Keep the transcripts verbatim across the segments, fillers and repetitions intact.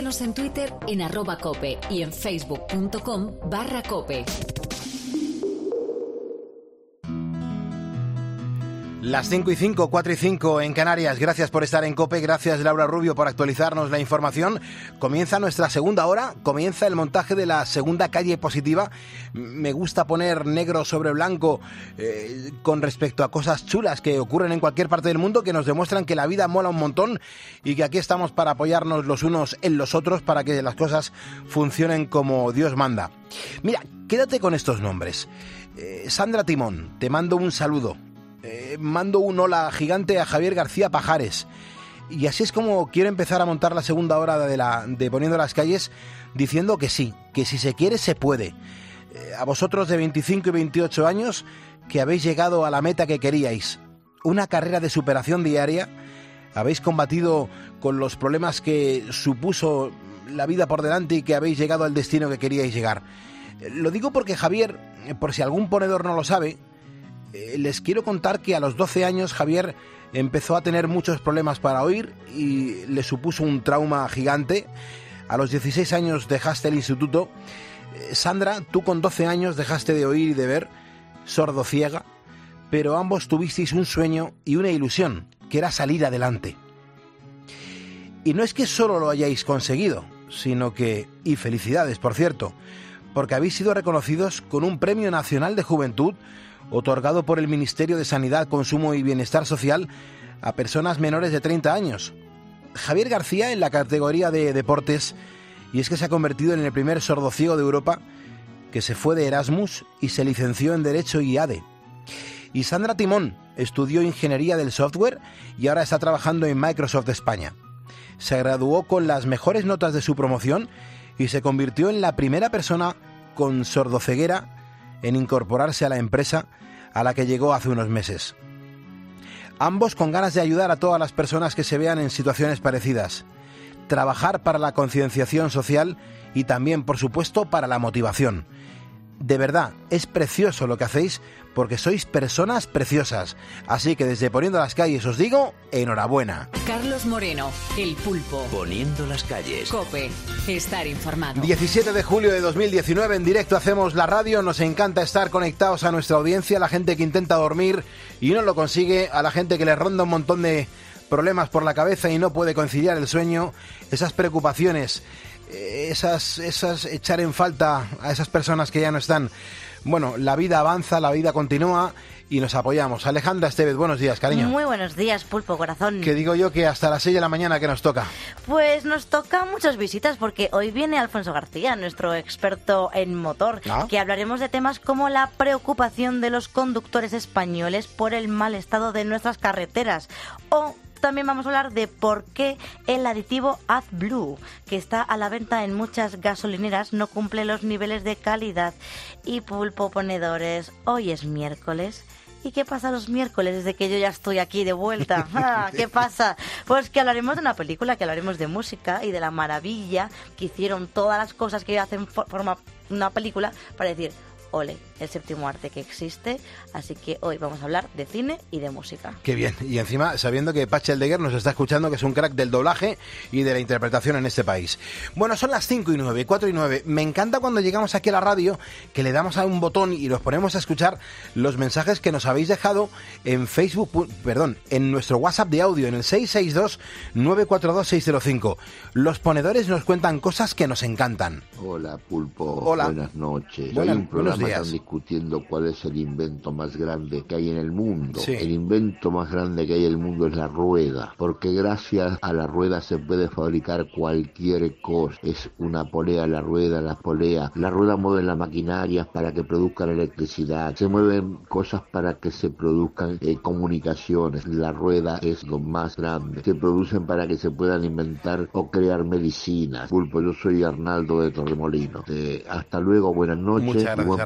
Síguenos en Twitter en arroba cope y en facebook.com barra cope. Las cinco y cinco, cuatro y cinco en Canarias. Gracias por estar en COPE, gracias Laura Rubio por actualizarnos la información. Comienza nuestra segunda hora, comienza el montaje de la segunda calle positiva. Me gusta poner negro sobre blanco eh, con respecto a cosas chulas que ocurren en cualquier parte del mundo, que nos demuestran que la vida mola un montón y que aquí estamos para apoyarnos los unos en los otros para que las cosas funcionen como Dios manda. Mira, quédate con estos nombres. Eh, Sandra Timón, te mando un saludo. Eh, mando un hola gigante a Javier García Pajares. Y así es como quiero empezar a montar la segunda hora de, la, de Poniendo las Calles, diciendo que sí, que si se quiere se puede. Eh, a vosotros de veinticinco y veintiocho años que habéis llegado a la meta que queríais, una carrera de superación diaria, habéis combatido con los problemas que supuso la vida por delante y que habéis llegado al destino que queríais llegar. Eh, lo digo porque Javier, por si algún ponedor no lo sabe, Eh, les quiero contar que a los doce años Javier empezó a tener muchos problemas para oír y le supuso un trauma gigante. A los dieciséis años dejaste el instituto. Eh, Sandra, tú con doce años dejaste de oír y de ver, sordo-ciega, pero ambos tuvisteis un sueño y una ilusión, que era salir adelante. Y no es que solo lo hayáis conseguido, sino que, y felicidades por cierto, porque habéis sido reconocidos con un Premio Nacional de Juventud otorgado por el Ministerio de Sanidad, Consumo y Bienestar Social a personas menores de treinta años. Javier García en la categoría de deportes, y es que se ha convertido en el primer sordociego de Europa que se fue de Erasmus y se licenció en Derecho y A D E. Y Sandra Timón estudió Ingeniería del Software y ahora está trabajando en Microsoft España. Se graduó con las mejores notas de su promoción y se convirtió en la primera persona con sordoceguera en incorporarse a la empresa a la que llegó hace unos meses. Ambos con ganas de ayudar a todas las personas que se vean en situaciones parecidas, trabajar para la concienciación social y también, por supuesto, para la motivación. De verdad, es precioso lo que hacéis porque sois personas preciosas. Así que desde Poniendo las Calles os digo, enhorabuena. Carlos Moreno, El Pulpo. Poniendo las Calles. COPE, estar informado. diecisiete de julio de dos mil diecinueve, en directo hacemos la radio. Nos encanta estar conectados a nuestra audiencia, a la gente que intenta dormir y no lo consigue, a la gente que le ronda un montón de problemas por la cabeza y no puede conciliar el sueño, esas preocupaciones, esas, esas echar en falta a esas personas que ya no están. Bueno, la vida avanza, la vida continúa y nos apoyamos. Alejandra Estevez, buenos días, cariño. Muy buenos días, Pulpo, corazón. Que digo yo que hasta las seis de la mañana que nos toca. Pues nos toca muchas visitas porque hoy viene Alfonso García, nuestro experto en motor, ¿Ah? que hablaremos de temas como la preocupación de los conductores españoles por el mal estado de nuestras carreteras o también vamos a hablar de por qué el aditivo AdBlue, que está a la venta en muchas gasolineras, no cumple los niveles de calidad. Y Pulpo, ponedores, hoy es miércoles. ¿Y qué pasa los miércoles desde que yo ya estoy aquí de vuelta? Ah, ¿qué pasa? Pues que hablaremos de una película, que hablaremos de música y de la maravilla que hicieron todas las cosas que hacen forma una película para decir, ole, el séptimo arte que existe. Así que hoy vamos a hablar de cine y de música. Qué bien, y encima sabiendo que Pachi Aldeguer nos está escuchando, que es un crack del doblaje y de la interpretación en este país. Bueno, son las cinco y nueve, cuatro y nueve. Me encanta cuando llegamos aquí a la radio, que le damos a un botón y nos ponemos a escuchar los mensajes que nos habéis dejado en Facebook, perdón, en nuestro WhatsApp de audio, en el seis seis dos, nueve cuatro dos, seis cero cinco. Los ponedores nos cuentan cosas que nos encantan. Hola, Pulpo. Hola. Buenas noches. Buenas, Hay un programa buenos días. Están discutiendo cuál es el invento más grande que hay en el mundo. Sí. El invento más grande que hay en el mundo es la rueda, porque gracias a la rueda se puede fabricar cualquier cosa. Es una polea, la rueda, la polea. La rueda mueve las maquinarias para que produzcan electricidad. Se mueven cosas para que se produzcan eh, comunicaciones. La rueda es lo más grande. Se producen para que se puedan inventar o crear medicinas. Pulpo, yo soy Arnaldo de Torremolinos. Eh, hasta luego, buenas noches. Muchas gracias, y buen Arnaldo.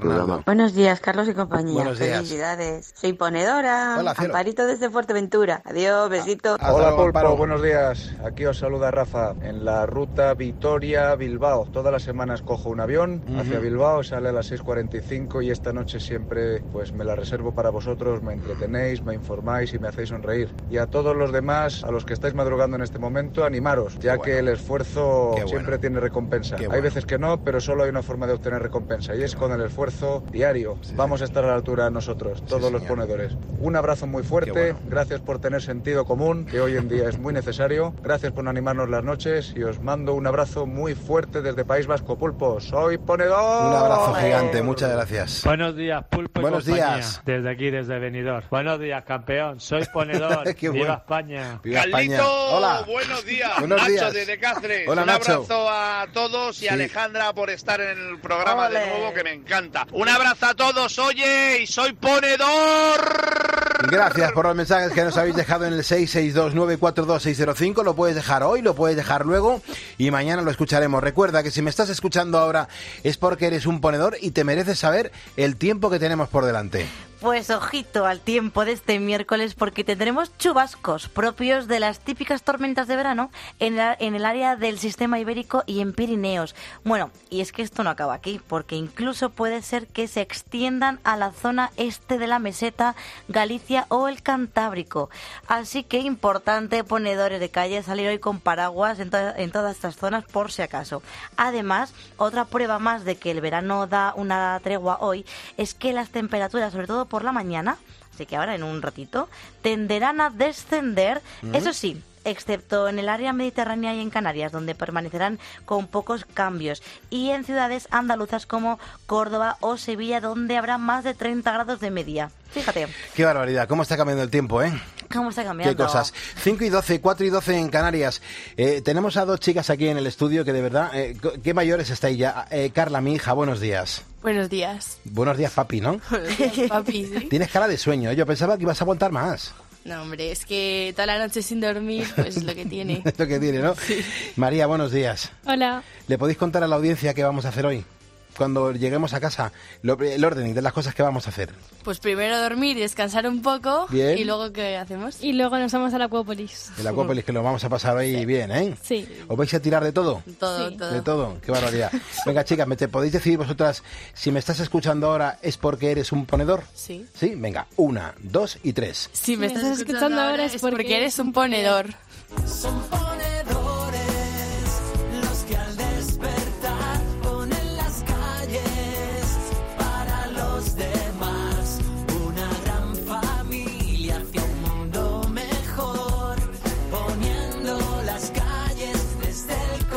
programa. Buenos días, Carlos y compañía. Buenos días. Felicidades. Soy ponedora. Hola, cielo. Amparito desde Fuerteventura. Adiós, besito. Hasta Hola, luego, Pulpo, Amparo. buenos días. Aquí os saluda Rafa. En la ruta Vitoria-Bilbao. Todas las semanas cojo un avión Ujú. hacia Bilbao, sale a las seis cuarenta y cinco y esta noche siempre pues me la reservo para vosotros, me entretenéis, me informáis y me hacéis sonreír. Y a todos los demás, a los que estáis madrugando en este momento, animaros, ya bueno. que el esfuerzo Qué bueno. siempre tiene recompensa. Qué Hay bueno. veces que no, pero solo hay una forma de obtener recompensa y es con el esfuerzo diario. Sí, Vamos a estar a la altura nosotros, todos los señor. ponedores. Un abrazo muy fuerte, Qué bueno. gracias por tener sentido común, que hoy en día es muy necesario. Gracias por no animarnos las noches y os mando un abrazo muy fuerte desde País Vasco, Pulpo. Soy ponedor. Un abrazo gigante, muchas gracias. Buenos días, Pulpo y Buenos compañía. días. Desde aquí, desde Benidorm. Buenos días, campeón. Soy ponedor. Qué Viva bueno. España. Viva España. Carlito, Hola. buenos días. Buenos Nacho días. desde Cáceres. Hola, Un Nacho. abrazo a todos y Sí. a Alejandra por estar en el programa Ole. de nuevo, que me encanta. Un abrazo a todos, oye, y soy ponedor. Gracias por los mensajes que nos habéis dejado en el seis seis dos nueve cuatro dos seis cero cinco. Lo puedes dejar hoy, lo puedes dejar luego y mañana lo escucharemos. Recuerda que si me estás escuchando ahora es porque eres un ponedor y te mereces saber el tiempo que tenemos por delante. Pues ojito al tiempo de este miércoles porque tendremos chubascos propios de las típicas tormentas de verano en, la- en el área del sistema ibérico y en Pirineos. Bueno, y es que esto no acaba aquí porque incluso puede ser que se extiendan a la zona este de la meseta, Galicia o el Cantábrico. Así que importante, ponedores de calle, salir hoy con paraguas en, to- en todas estas zonas por si acaso. Además, otra prueba más de que el verano da una tregua hoy es que las temperaturas, sobre todo por la mañana, así que ahora en un ratito, tenderán a descender, eso sí, excepto en el área mediterránea y en Canarias, donde permanecerán con pocos cambios, y en ciudades andaluzas como Córdoba o Sevilla, donde habrá más de treinta grados de media. Fíjate, Qué barbaridad, cómo está cambiando el tiempo, ¿eh? cómo está cambiando. Qué cosas. cinco y doce, cuatro y doce en Canarias. Eh, tenemos a dos chicas aquí en el estudio que de verdad, eh, ¿qué mayores estáis ya? Eh, Carla, mi hija, buenos días. Buenos días. Buenos días, papi, ¿no? Buenos días, papi. ¿Sí? Tienes cara de sueño, ¿eh? Yo pensaba que ibas a aguantar más. No, hombre, es que toda la noche sin dormir, pues es lo que tiene. Es lo que tiene, ¿no? María, buenos días. Hola. ¿Le podéis contar a la audiencia qué vamos a hacer hoy? Cuando lleguemos a casa, lo- el orden de las cosas que vamos a hacer. Pues primero dormir y descansar un poco. Bien. Y luego, ¿qué hacemos? Y luego nos vamos a la Acuópolis. El Acuópolis, que lo vamos a pasar hoy bien, ¿eh? Sí. ¿Os vais a tirar de todo? Todo, Sí. todo. De todo, qué barbaridad. Venga, chicas, ¿me te podéis decir vosotras si me estás escuchando ahora es porque eres un ponedor? Sí. Sí, venga, una, dos y tres. Si me estás escuchando ahora es porque eres un ponedor. Son ponedores los que al despertar ponen las calles para los demás. Una gran familia hacia un mundo mejor, poniendo las calles desde el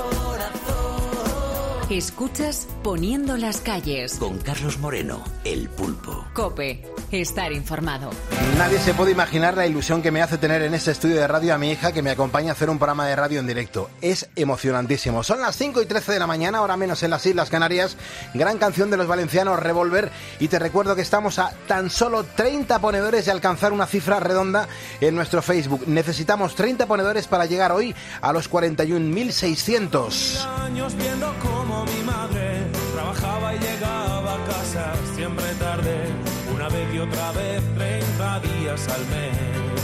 corazón. Escuchas Poniendo las calles. Con Carlos Moreno, el pulpo. Cope, estar informado. Nadie se puede imaginar la ilusión que me hace tener en este estudio de radio a mi hija que me acompaña a hacer un programa de radio en directo. Es emocionantísimo. Son las cinco y trece de la mañana, ahora menos en las Islas Canarias. Gran canción de los valencianos, Revolver. Y te recuerdo que estamos a tan solo treinta ponedores de alcanzar una cifra redonda en nuestro Facebook. Necesitamos treinta ponedores para llegar hoy a los cuarenta y un mil seiscientos. Años viendo cómo mi madre trabajaba y llegaba a casa siempre tarde, una vez y otra vez, treinta días al mes.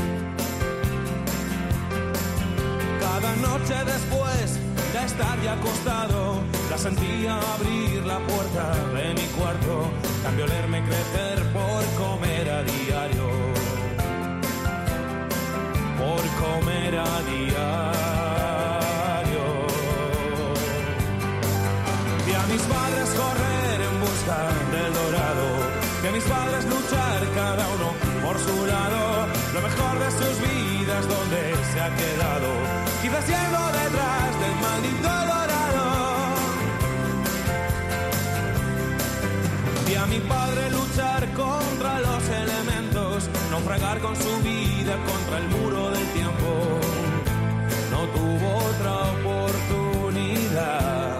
Cada noche después de estar ya acostado, la sentía abrir la puerta de mi cuarto, cambió leerme crecer por comer a diario, por comer a diario. Vi a mis padres correr en busca del dorado, vi a mis padres luchar cada uno por su lado, lo mejor de sus vidas donde se ha quedado, quizás yendo detrás del maldito dorado. Vi a mi padre luchar contra los elementos, naufragar con su vida contra el muro del tiempo, no tuvo otra oportunidad.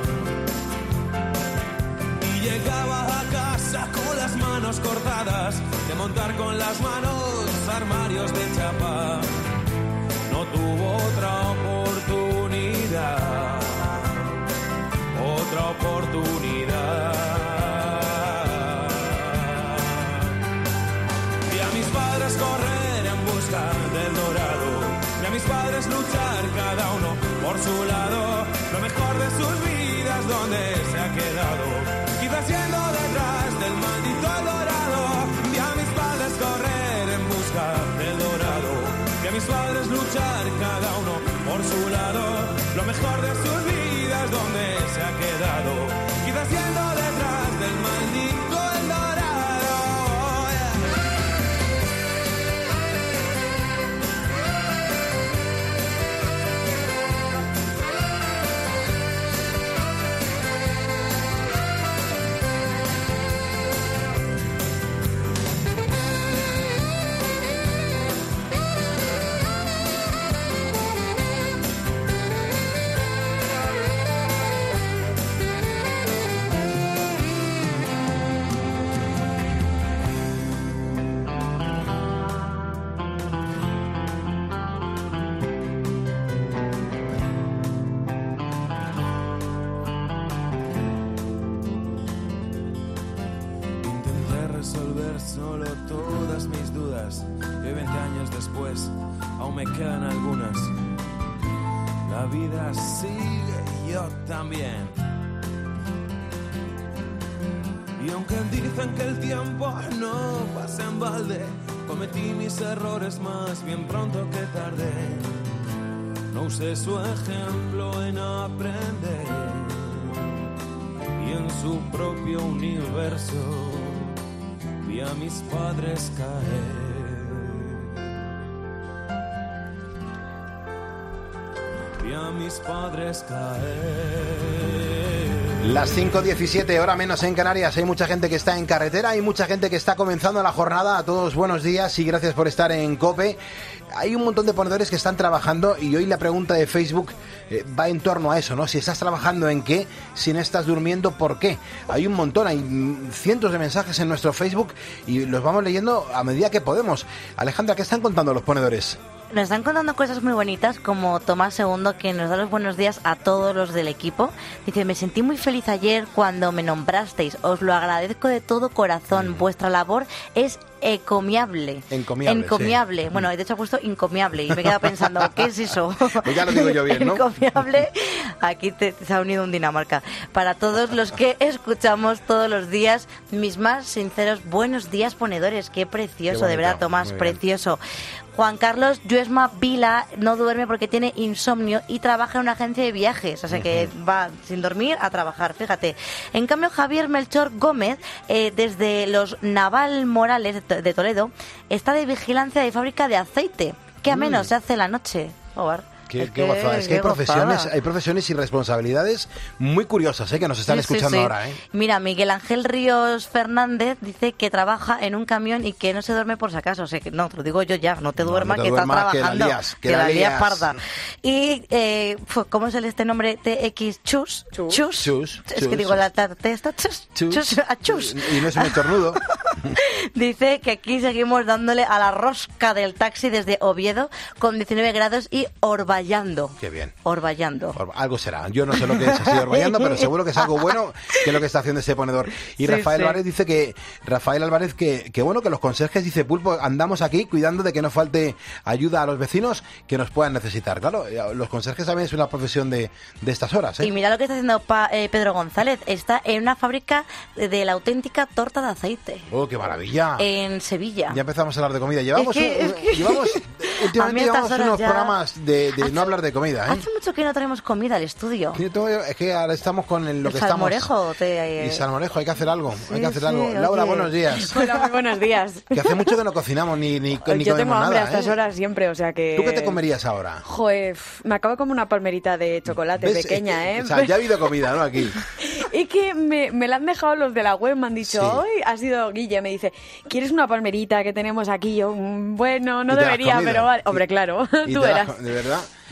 Llegaba a casa con las manos cortadas, de montar con las manos armarios de chapa. No tuvo otra oportunidad, otra oportunidad. padres luchar cada uno por su lado, lo mejor de sus vidas donde se ha quedado, quizás yendo detrás del maldito dorado. Vi a mis padres correr en busca del dorado, vi a mis padres luchar cada uno por su lado, lo mejor de sus vidas donde se ha quedado, quizás yendo detrás del maldito el dorado. Solo todas mis dudas, que veinte años después aún me quedan algunas. La vida sigue y yo también. Y aunque dicen que el tiempo no pasa en balde, cometí mis errores más bien pronto que tarde. No usé su ejemplo en aprender, y en su propio universo vi a mis padres caer, vi a mis padres caer. Las cinco diecisiete, hora menos en Canarias. Hay mucha gente que está en carretera, hay mucha gente que está comenzando la jornada. A todos buenos días y gracias por estar en COPE. Hay un montón de ponedores que están trabajando y hoy la pregunta de Facebook eh, va en torno a eso, ¿no? Si estás trabajando en qué, si no estás durmiendo, ¿por qué? Hay un montón, hay cientos de mensajes en nuestro Facebook y los vamos leyendo a medida que podemos. Alejandra, ¿qué están contando los ponedores? Nos están contando cosas muy bonitas, como Tomás Segundo, que nos da los buenos días a todos los del equipo. Dice, me sentí muy feliz ayer cuando me nombrasteis. Os lo agradezco de todo corazón. Vuestra labor es encomiable. Encomiable, Encomiable. Sí. Bueno, de hecho ha puesto incomiable y me he quedado pensando, ¿qué es eso? Pues ya lo digo yo bien, ¿no? Encomiable. Aquí te, se ha unido un Dinamarca. Para todos los que escuchamos todos los días, mis más sinceros buenos días, ponedores. Qué precioso, Qué de verdad, Tomás, precioso. Juan Carlos Yuesma Vila no duerme porque tiene insomnio y trabaja en una agencia de viajes, o sea que va sin dormir a trabajar, fíjate. En cambio, Javier Melchor Gómez, eh, desde los Naval Morales de Toledo, está de vigilancia de fábrica de aceite. Qué ameno mm. se hace la noche. Oh, Qué, es qué que, gozada. Es que hay profesiones, hay profesiones y responsabilidades muy curiosas, ¿eh? Que nos están sí, escuchando sí, sí. ahora, ¿eh? Mira, Miguel Ángel Ríos Fernández dice que trabaja en un camión y que no se duerme por si acaso. O sea, que no, te lo digo yo ya, no te duermas, no, no te que duerma, estás trabajando. Que la lías, que que la la lías lías. parda. Y, eh, ¿cómo es el este nombre? T X Chus. Chus. Chus. Chus. Es Chus. que digo, la T está Chus. Chus. Chus. A Chus. Y no es un estornudo. Dice que aquí seguimos dándole a la rosca del taxi desde Oviedo con diecinueve grados y orvallando. Qué bien. Orvallando. Or, algo será. Yo no sé lo que es así orvallando, pero seguro que es algo bueno que es lo que está haciendo ese ponedor. Y sí, Rafael sí. Álvarez dice que Rafael Álvarez que, que bueno que los conserjes, dice Pulpo, andamos aquí cuidando de que no falte ayuda a los vecinos que nos puedan necesitar. Claro, los conserjes también es una profesión de, de estas horas, ¿eh? Y mira lo que está haciendo pa, eh, Pedro González. Está en una fábrica de la auténtica torta de aceite. ¡Oh, qué maravilla! En Sevilla. Ya empezamos a hablar de comida. Llevamos, es que, un, es que... llevamos últimamente llevamos unos ya... programas de, de hace, no hablar de comida, ¿eh? Hace mucho que no traemos comida al estudio. Es que ahora estamos con el, lo el que salmorejo, estamos. Te... Y salmorejo, hay que hacer algo. Sí, hay que hacer sí, algo. oye. Laura, buenos días. Hola, muy buenos días. Que hace mucho que no cocinamos ni, ni, ni Yo comemos tengo hambre nada, a estas ¿eh? horas siempre, o sea que... ¿Tú qué te comerías ahora? Joder, me acabo de comer una palmerita de chocolate ¿Ves? pequeña, ¿eh? O sea, ya ha habido comida, ¿no? Aquí. Y que me, me la han dejado los de la web, me han dicho, Sí. hoy ha sido Guille, me dice, ¿quieres una palmerita que tenemos aquí? Yo, "Mm, bueno, no ¿Y te la has debería, comido? pero vale. Hombre, claro, ¿Y tú te la has verás. co- ¿De verdad?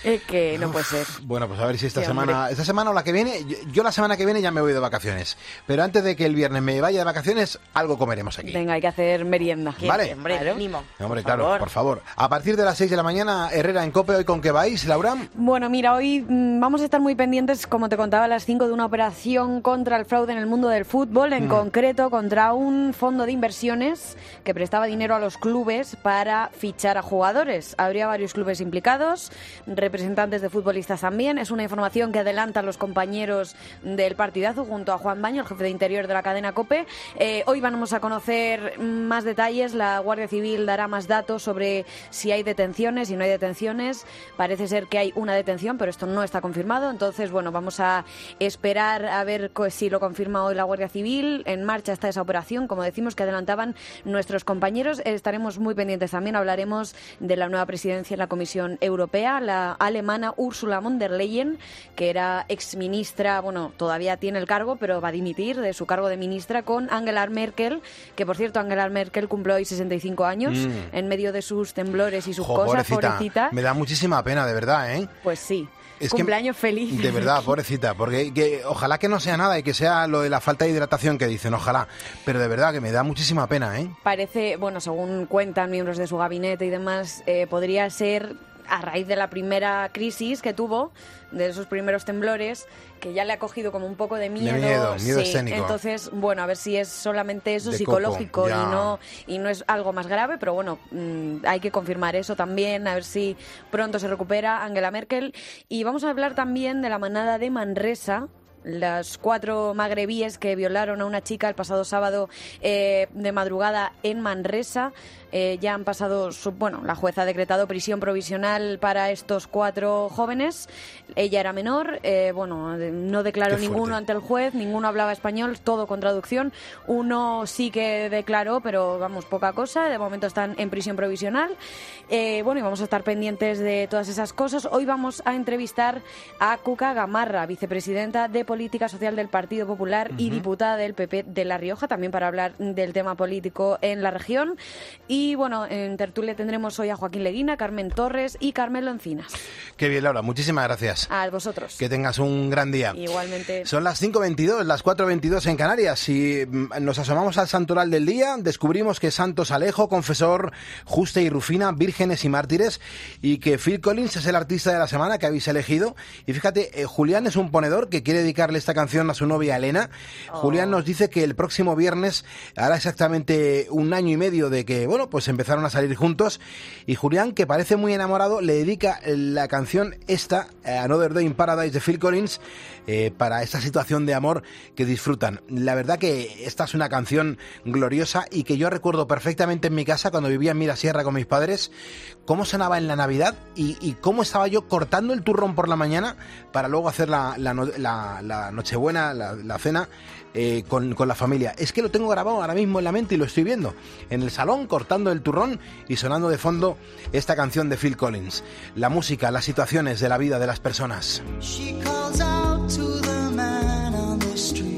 Es que no puede ser. Bueno, pues a ver si esta Sí, semana, hombre. esta semana o la que viene, yo, yo la semana que viene ya me voy de vacaciones. Pero antes de que el viernes me vaya de vacaciones, algo comeremos aquí. Venga, hay que hacer merienda. Vale. Hombre, Claro. mínimo. Hombre, por claro, favor. por favor. A partir de las seis de la mañana, Herrera en COPE, ¿hoy con qué vais, Laura? Bueno, mira, hoy mm, vamos a estar muy pendientes, como te contaba, a las cinco de una operación contra el fraude en el mundo del fútbol, en Mm. concreto contra un fondo de inversiones que prestaba dinero a los clubes para fichar a jugadores. Habría varios clubes implicados, representantes de futbolistas también. Es una información que adelantan los compañeros del partidazo junto a Juan Baño, el jefe de Interior de la cadena COPE. Eh, hoy vamos a conocer más detalles. La Guardia Civil dará más datos sobre si hay detenciones, si no hay detenciones. Parece ser que hay una detención, pero esto no está confirmado. Entonces, bueno, vamos a esperar a ver co- si lo confirma hoy la Guardia Civil. En marcha está esa operación, como decimos, que adelantaban nuestros compañeros. Estaremos muy pendientes también. Hablaremos de la nueva presidencia en la Comisión Europea, la alemana Ursula von der Leyen, que era exministra, bueno, todavía tiene el cargo, pero va a dimitir de su cargo de ministra, con Angela Merkel, que por cierto, Angela Merkel cumple hoy sesenta y cinco años, Mm. en medio de sus temblores y sus Jo, cosas, pobrecita. pobrecita. Me da muchísima pena, de verdad, ¿eh? Pues sí. Es que- Cumpleaños feliz. De verdad, pobrecita, porque que, ojalá que no sea nada y que sea lo de la falta de hidratación que dicen, ojalá. Pero de verdad que me da muchísima pena, ¿eh? Parece, bueno, según cuentan miembros de su gabinete y demás, eh, podría ser a raíz de la primera crisis que tuvo, de esos primeros temblores, que ya le ha cogido como un poco de miedo. miedo, miedo sí. escénico. Entonces, bueno, a ver si es solamente eso, De psicológico, coco, y ya. no y no es algo más grave, pero bueno, mm, hay que confirmar eso también, a ver si pronto se recupera Angela Merkel. Y vamos a hablar también de la manada de Manresa, las cuatro magrebíes que violaron a una chica el pasado sábado eh, de madrugada en Manresa. Eh, ya han pasado, su, bueno, la jueza ha decretado prisión provisional para estos cuatro jóvenes. Ella era menor, eh, bueno, de- no declaró Qué fuerte. ninguno ante el juez, ninguno hablaba español, todo con traducción. Uno sí que declaró, pero vamos, poca cosa. De momento están en prisión provisional. Eh, bueno, y vamos a estar pendientes de todas esas cosas. Hoy vamos a entrevistar a Cuca Gamarra, vicepresidenta de Política Social del Partido Popular y Ujú. diputada del P P de La Rioja, también para hablar del tema político en la región. Y bueno, en tertulia tendremos hoy a Joaquín Leguina, Carmen Torres y Carmelo Encinas. Qué bien, Laura, muchísimas gracias. A vosotros. Que tengas un gran día. Igualmente. Son las cinco veintidós, las cuatro veintidós en Canarias. Si mm, nos asomamos al santoral del día, descubrimos que Santos Alejo, Confesor, Juste y Rufina, vírgenes y mártires, y que Phil Collins es el artista de la semana que habéis elegido. Y fíjate, eh, Julián es un ponedor que quiere dedicarle esta canción a su novia Elena. Oh. Julián nos dice que el próximo viernes hará exactamente un año y medio de que, bueno, pues empezaron a salir juntos. Y Julián, que parece muy enamorado, le dedica la canción esta, eh, Another Day in Paradise de Phil Collins, eh, para esta situación de amor que disfrutan. La verdad que esta es una canción gloriosa y que yo recuerdo perfectamente en mi casa cuando vivía en Mirasierra con mis padres, cómo sonaba en la Navidad y, y cómo estaba yo cortando el turrón por la mañana para luego hacer la, la, no- la- la Nochebuena, la, la cena eh, con, con la familia. Es que lo tengo grabado ahora mismo en la mente y lo estoy viendo en el salón cortando el turrón y sonando de fondo esta canción de Phil Collins. La música, las situaciones de la vida de las personas. She calls out to the man on the street.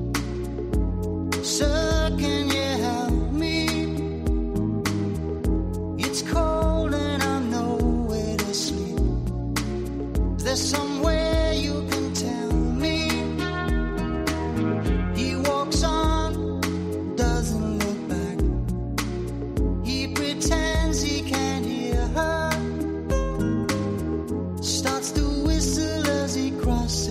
Sir, can you help me? It's cold and I'm nowhere to sleep. Is there somewhere you can tell me? He walks on, doesn't look back. He pretends he can't hear her. Starts to whistle as he crosses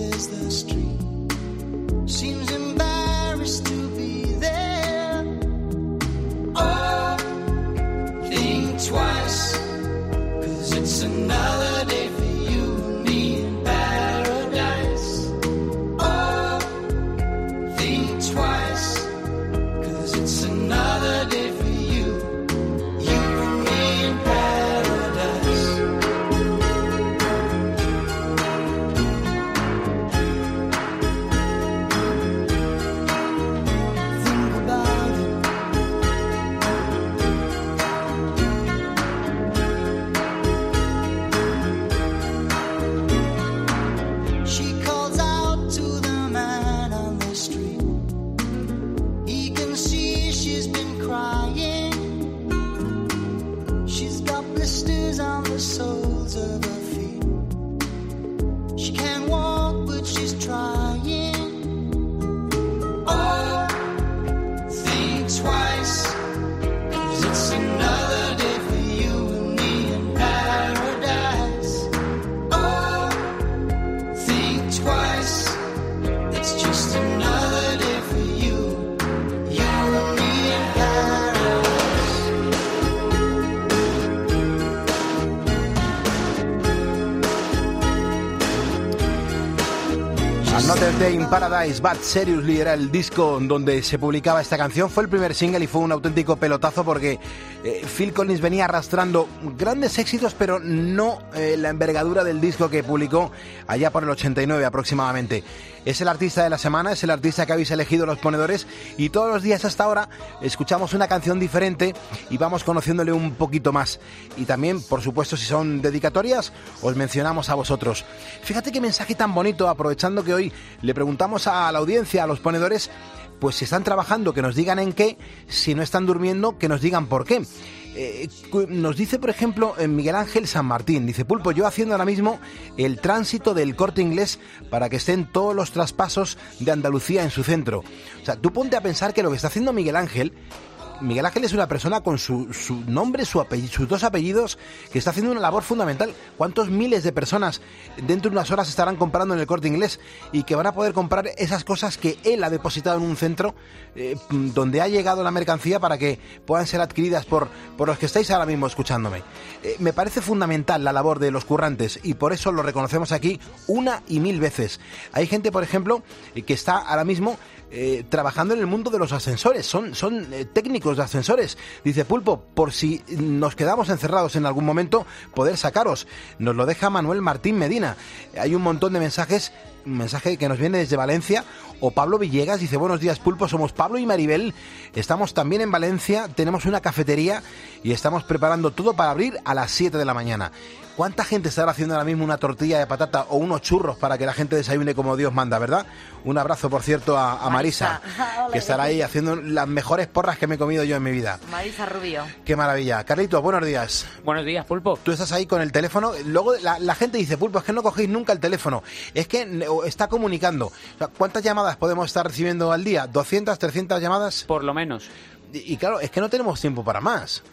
Another Day in Paradise, But Seriously era el disco donde se publicaba esta canción. Fue el primer single y fue un auténtico pelotazo porque eh, Phil Collins venía arrastrando grandes éxitos, pero no eh, la envergadura del disco que publicó allá por el ochenta y nueve aproximadamente. Es el artista de la semana, es el artista que habéis elegido los ponedores y todos los días hasta ahora escuchamos una canción diferente y vamos conociéndole un poquito más. Y también, por supuesto, si son dedicatorias, os mencionamos a vosotros. Fíjate qué mensaje tan bonito, aprovechando que hoy le preguntamos a la audiencia, a los ponedores, pues si están trabajando, que nos digan en qué, si no están durmiendo, que nos digan por qué. Eh, nos dice, por ejemplo, Miguel Ángel San Martín, dice: Pulpo, yo haciendo ahora mismo el tránsito del Corte Inglés para que estén todos los traspasos de Andalucía en su centro. O sea, tú ponte a pensar que lo que está haciendo Miguel Ángel... Miguel Ángel es una persona con su, su nombre, su apellido, sus dos apellidos, que está haciendo una labor fundamental. ¿Cuántos miles de personas dentro de unas horas estarán comprando en el Corte Inglés y que van a poder comprar esas cosas que él ha depositado en un centro eh, donde ha llegado la mercancía para que puedan ser adquiridas por, por los que estáis ahora mismo escuchándome? Eh, me parece fundamental la labor de los currantes y por eso lo reconocemos aquí una y mil veces. Hay gente, por ejemplo, que está ahora mismo Eh, trabajando en el mundo de los ascensores, son, son eh, técnicos de ascensores. Dice: Pulpo, por si nos quedamos encerrados en algún momento, poder sacaros. Nos lo deja Manuel Martín Medina. Hay un montón de mensajes, un mensaje que nos viene desde Valencia. O Pablo Villegas dice: buenos días, Pulpo, somos Pablo y Maribel, estamos también en Valencia, tenemos una cafetería y estamos preparando todo para abrir a las siete de la mañana. ¿Cuánta gente estará haciendo ahora mismo una tortilla de patata o unos churros para que la gente desayune como Dios manda, verdad? Un abrazo, por cierto, a, a Marisa, Marisa, que estará ahí haciendo las mejores porras que me he comido yo en mi vida. Marisa Rubio. Qué maravilla. Carlitos, buenos días. Buenos días, Pulpo. Tú estás ahí con el teléfono. Luego la, la gente dice: Pulpo, es que no cogéis nunca el teléfono. Es que está comunicando. O sea, ¿cuántas llamadas podemos estar recibiendo al día? ¿doscientas, trescientas llamadas? Por lo menos. Y, y claro, es que no tenemos tiempo para más.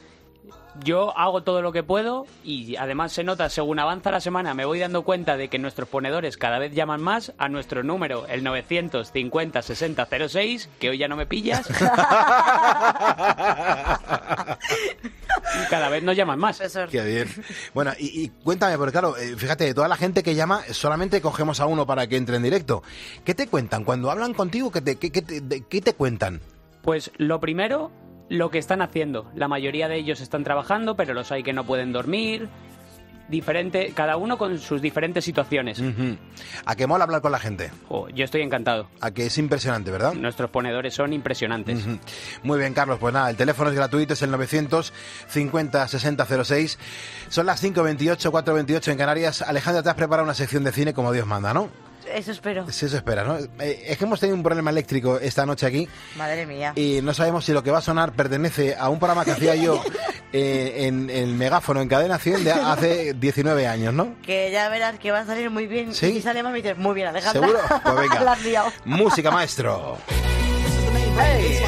Yo hago todo lo que puedo y además se nota, según avanza la semana, me voy dando cuenta de que nuestros ponedores cada vez llaman más a nuestro número, el novecientos cincuenta sesenta cero seis, que hoy ya no me pillas. Y cada vez nos llaman más. Qué bien. Bueno, y, y cuéntame, porque claro, fíjate, toda la gente que llama, solamente cogemos a uno para que entre en directo. ¿Qué te cuentan? Cuando hablan contigo, ¿qué te, qué, qué te, qué te cuentan? Pues lo primero, lo que están haciendo. La mayoría de ellos están trabajando, pero los hay que no pueden dormir. Diferente, cada uno con sus diferentes situaciones. Uh-huh. ¿A qué mola hablar con la gente? Oh, yo estoy encantado. A que es impresionante, ¿verdad? Nuestros ponedores son impresionantes. Uh-huh. Muy bien, Carlos. Pues nada, el teléfono es gratuito, es el novecientos cincuenta sesenta cero seis. Son las cinco veintiocho, cuatro veintiocho en Canarias. Alejandra, te has preparado una sección de cine como Dios manda, ¿no? Eso espero. Sí, eso espera, ¿no? Eh, es que hemos tenido un problema eléctrico esta noche aquí. Madre mía. Y no sabemos si lo que va a sonar pertenece a un programa que hacía yo eh, en el megáfono en Cadena cien de hace diecinueve años, ¿no? Que ya verás que va a salir muy bien. ¿Sí? Y si sale mal me dices: muy bien, Alejandra. ¿Seguro? Pues venga. La has liado. Música, maestro. Hey.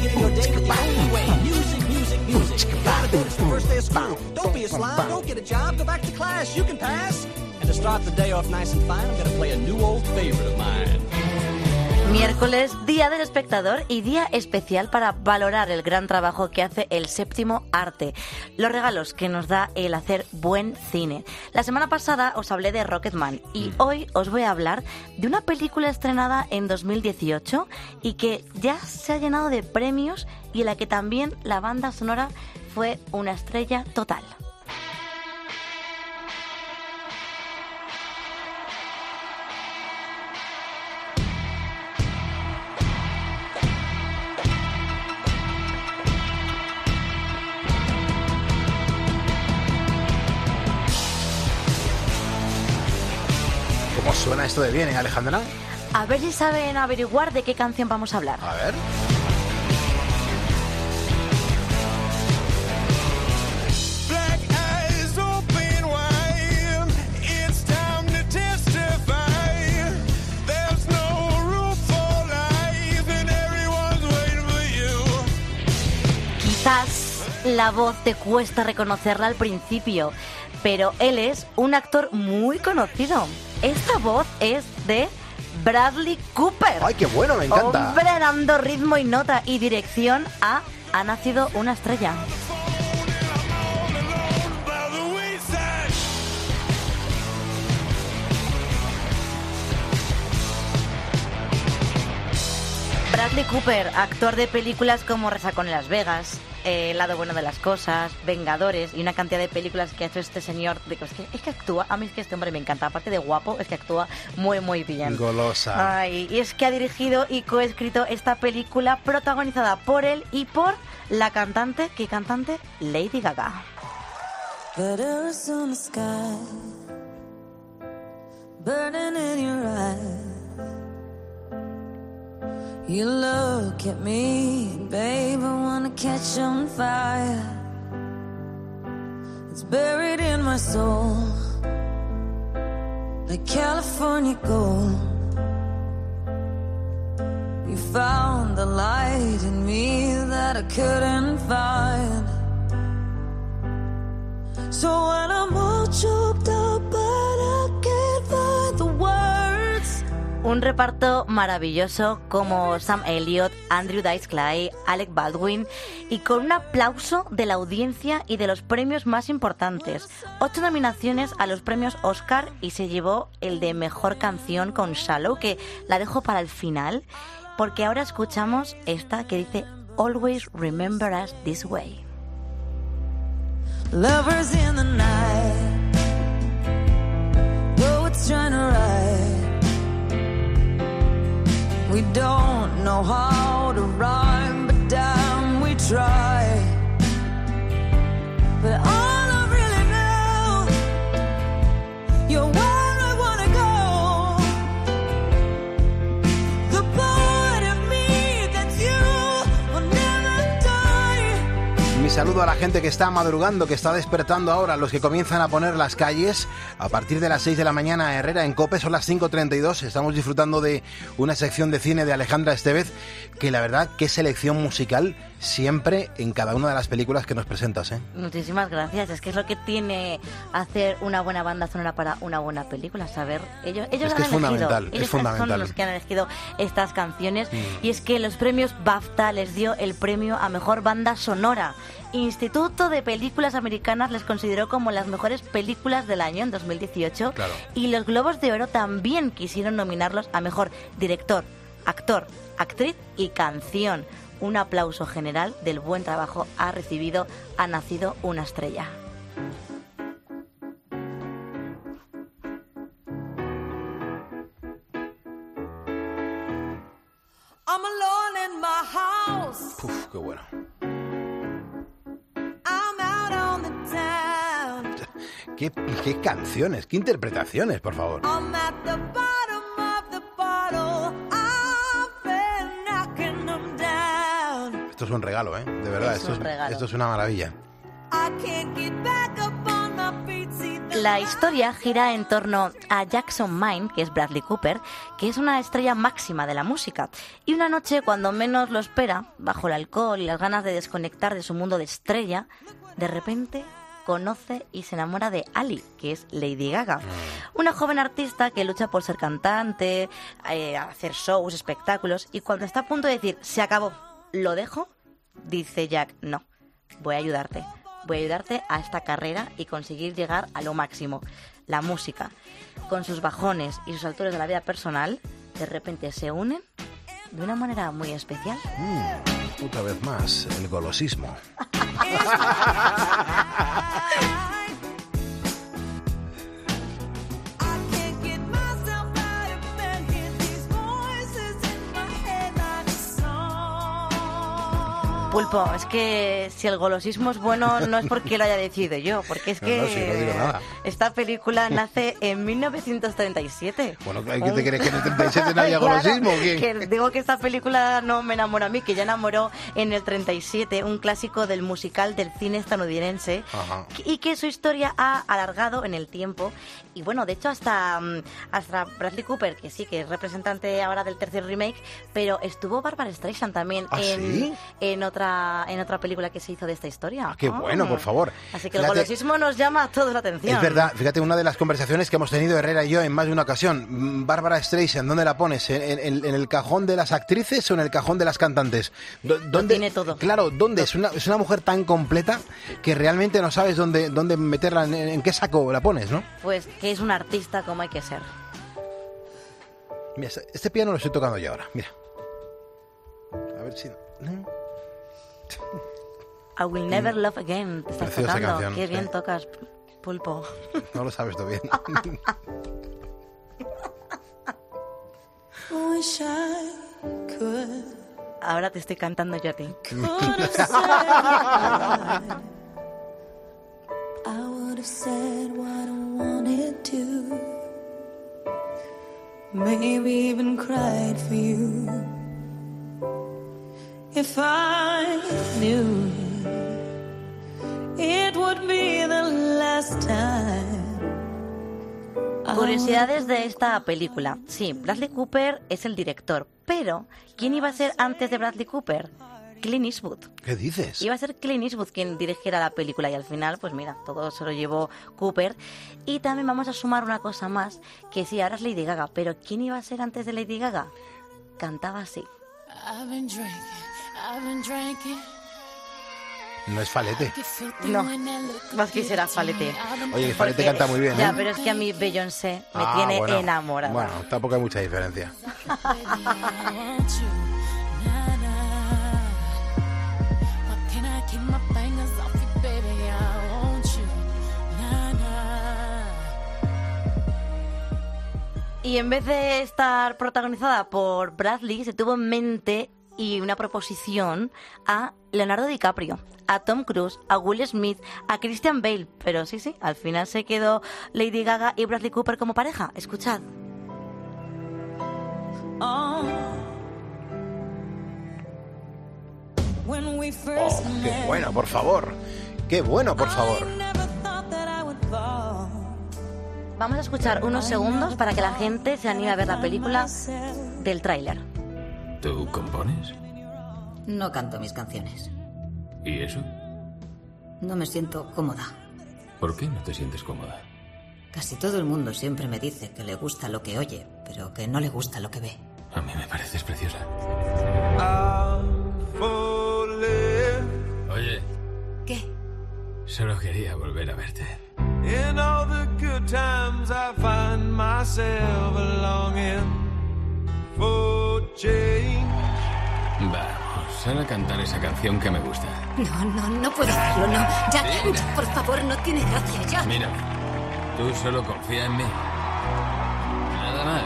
To start the day off nice and fine, I'm gonna play a new old favorite of mine. Miércoles, Día del Espectador y día especial para valorar el gran trabajo que hace el séptimo arte, los regalos que nos da el hacer buen cine. La semana pasada os hablé de Rocketman y hoy os voy a hablar de una película estrenada en dos mil dieciocho y que ya se ha llenado de premios y en la que también la banda sonora fue una estrella total. ¿Cómo suena esto de bien, eh, Alejandra? A ver si saben averiguar de qué canción vamos a hablar. A ver. Quizás la voz te cuesta reconocerla al principio, pero él es un actor muy conocido. Esta voz es de Bradley Cooper. ¡Ay, qué bueno! Me encanta. Hombre, dando ritmo y nota y dirección a Ha nacido una estrella. Bradley Cooper, actor de películas como Resacón en Las Vegas, eh, El lado bueno de las cosas, Vengadores y una cantidad de películas que ha hecho este señor. Es que, es que actúa, a mí es que este hombre me encanta, aparte de guapo, es que actúa muy muy bien. Golosa. Ay, y es que ha dirigido y coescrito esta película protagonizada por él y por la cantante, ¿qué cantante? Lady Gaga. That Arizona sky burning in your eyes. You look at me, babe, I wanna catch on fire. It's buried in my soul, like California gold. You found the light in me that I couldn't find. So when I'm all choked up, but I can't find the words. Un reparto maravilloso como Sam Elliott, Andrew Dice Clay, Alec Baldwin y con un aplauso de la audiencia y de los premios más importantes. Ocho nominaciones a los premios Oscar y se llevó el de Mejor Canción con Shallow, que la dejo para el final porque ahora escuchamos esta que dice Always Remember Us This Way. Lovers in the night, poets trying to write. We don't know how to rhyme, but damn, we try. But all I really know, you're where I wanna go. The part of me that's you will never die. Mi saludo a la gente que está madrugando, que está despertando ahora, los que comienzan a poner las calles a partir de las seis de la mañana. Herrera en COPE, son las cinco treinta y dos. Estamos disfrutando de una sección de cine de Alejandra Estevez, que la verdad, qué selección musical siempre en cada una de las películas que nos presentas, ¿eh? Muchísimas gracias. Es que es lo que tiene hacer una buena banda sonora para una buena película, saber. Ellos, ellos es que han es elegido, fundamental, ellos es fundamental. son los que han elegido estas canciones. Mm. Y es que los premios BAFTA les dio el premio a Mejor Banda Sonora. Instituto de Películas Americanas les consideró como las mejores películas del año en dos mil dieciocho. Claro. Y los Globos de Oro también quisieron nominarlos a Mejor Director, Actor, Actriz y Canción. Un aplauso general del buen trabajo ha recibido Ha nacido una estrella. I'm alone in my house. Uf, qué bueno. I'm out on the town. ¿Qué, qué canciones, qué interpretaciones, por favor. I'm at the bottom of the bottle. I've been knocking them down. Esto es un regalo, ¿eh? De verdad, Es esto, un es, regalo. esto es una maravilla. I can't get back up on my feet. See the La historia gira en torno a Jackson Maine, que es Bradley Cooper, que es una estrella máxima de la música. Y una noche, cuando menos lo espera, bajo el alcohol y las ganas de desconectar de su mundo de estrella, de repente conoce y se enamora de Ali, que es Lady Gaga. Una joven artista que lucha por ser cantante, eh, hacer shows, espectáculos, y cuando está a punto de decir, se acabó, ¿lo dejo? Dice Jack, no, voy a ayudarte. Voy a ayudarte a esta carrera y conseguir llegar a lo máximo. La música, con sus bajones y sus alturas de la vida personal, de repente se unen de una manera muy especial. Mm, otra vez más, el golosismo. Pulpo, es que si el golosismo es bueno no es porque lo haya decidido yo, porque es que No, no, sí, no digo nada. esta película nace en mil novecientos treinta y siete. Bueno, ¿qué te crees que en el treinta y siete no había golosismo o qué? Que digo que esta película no me enamora a mí, que ya enamoró en el treinta y siete, un clásico del musical del cine estadounidense. Ajá. Y que su historia ha alargado en el tiempo. Y bueno, de hecho hasta, hasta Bradley Cooper, que sí, que es representante ahora del tercer remake, pero estuvo Barbara Streisand también ¿Ah, en, sí? en, otra, en otra película que se hizo de esta historia. Ah, qué bueno, por favor. Así que el Fíjate, golosismo nos llama a todos la atención. es verdad, fíjate, una de las conversaciones que hemos tenido Herrera y yo en más de una ocasión. Mm, Bárbara Streisand, ¿dónde la pones? ¿En, en- en el cajón de las actrices o en el cajón de las cantantes? Do- ¿Dónde, tiene todo. Claro, ¿dónde? Es una, es una mujer tan completa que realmente no sabes dónde, dónde meterla, en, en qué saco la pones, ¿no? Pues que es un artista como hay que ser. Mira, este piano lo estoy tocando yo ahora, mira. ver si... I Will Never Love Again. Te estás Preciosa tocando. canción, Qué bien sí. tocas, Pulpo. No lo sabes tú bien. Wish I could. Ahora te estoy cantando yo a ti. Could have said I would have said what I wanted to. Maybe even cried for you. If I knew it would be the last time. Curiosidades de esta película. Sí, Bradley Cooper es el director, pero ¿quién iba a ser antes de Bradley Cooper? Clint Eastwood. ¿Qué dices? Iba a ser Clint Eastwood quien dirigiera la película y al final, pues mira, todo se lo llevó Cooper. Y también vamos a sumar una cosa más, que sí, ahora es Lady Gaga, pero ¿quién iba a ser antes de Lady Gaga? Cantaba así. I've been drinking, I've been drinking. No es Falete. No, más que será Falete. Oye, Falete canta muy bien, ¿eh? Ya, pero es que a mí Beyoncé me Ah, tiene bueno. enamorada. Bueno, tampoco hay mucha diferencia. Y en vez de estar protagonizada por Bradley, se tuvo en mente y una proposición a Leonardo DiCaprio, a Tom Cruise, a Will Smith, a Christian Bale. Pero sí, sí, al final se quedó Lady Gaga y Bradley Cooper como pareja. Escuchad. Oh. When we first Oh, qué met, bueno, por favor. Qué bueno, por favor. Vamos a escuchar unos segundos para que la gente se anime a ver la película del tráiler. ¿Tú compones? No canto mis canciones. ¿Y eso? No me siento cómoda. ¿Por qué no te sientes cómoda? Casi todo el mundo siempre me dice que le gusta lo que oye, pero que no le gusta lo que ve. A mí me pareces preciosa. Oye, ¿qué? solo quería volver a verte. In all the good times I find myself longing for change. Vamos, sal a cantar esa canción que me gusta. No, no, no puedo hacerlo, no. Ya, Sí, ya, por favor, no tiene gracia, ya. Mira, tú solo confía en mí. Nada más.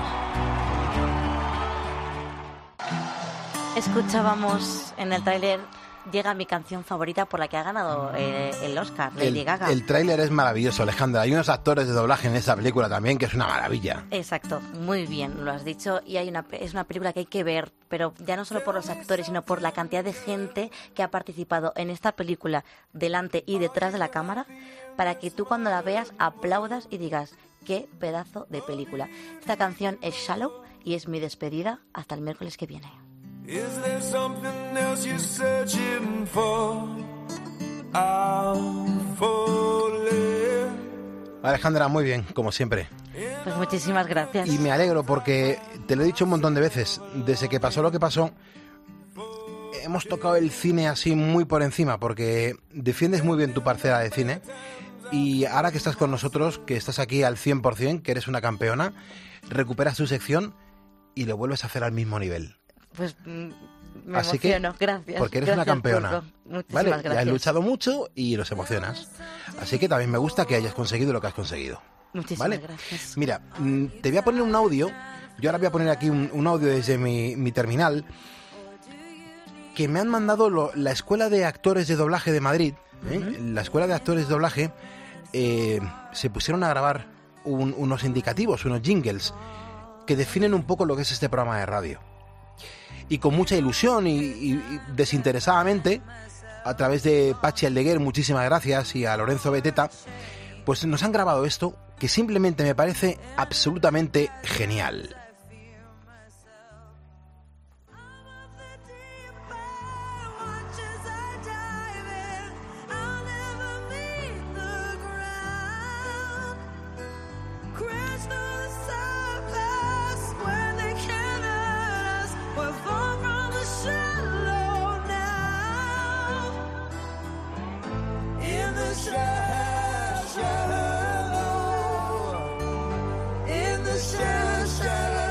Escuchábamos en el tráiler Llega mi canción favorita por la que ha ganado eh, el Oscar, Lady El, Gaga. el tráiler es maravilloso, Alejandra. Hay unos actores de doblaje en esa película también que es una maravilla. Exacto, muy bien, lo has dicho. Y hay una, es una película que hay que ver, pero ya no solo por los actores, sino por la cantidad de gente que ha participado en esta película delante y detrás de la cámara, para que tú cuando la veas aplaudas y digas, qué pedazo de película. Esta canción es Shallow y es mi despedida hasta el miércoles que viene. Is there something else you're searching for? I'll fall in. Alejandra, muy bien, como siempre. Pues muchísimas gracias. Y me alegro porque, te lo he dicho un montón de veces, desde que pasó lo que pasó, hemos tocado el cine así muy por encima, porque defiendes muy bien tu parcela de cine. Y ahora que estás con nosotros, que estás aquí al cien por ciento, que eres una campeona, recuperas tu sección y lo vuelves a hacer al mismo nivel. Pues mm, me Así emociono, que, gracias. porque eres gracias, una campeona. Pulpo. Muchísimas ¿Vale? Ya gracias. has luchado mucho y los emocionas. Así que también me gusta que hayas conseguido lo que has conseguido. Muchísimas ¿Vale? gracias. Mira, mm, te voy a poner un audio. Yo ahora voy a poner aquí un, un audio desde mi, mi terminal que me han mandado lo- la Escuela de Actores de Doblaje de Madrid. ¿eh? La Escuela de Actores de Doblaje eh, se pusieron a grabar un- unos indicativos, unos jingles que definen un poco lo que es este programa de radio. Y con mucha ilusión y, y- y desinteresadamente, a través de Pachi Aldeguer, muchísimas gracias, y a Lorenzo Beteta, pues nos han grabado esto que simplemente me parece absolutamente genial. Crash through the surface where they can't hurt us. We're far from the shallow now. In the shallow, shallow, in the shallow, shallow.